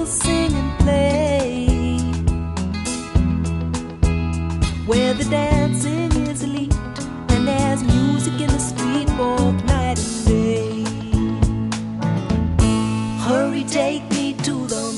people sing and play, where the dancing is elite and there's music in the street both night and day. Hurry, take me to the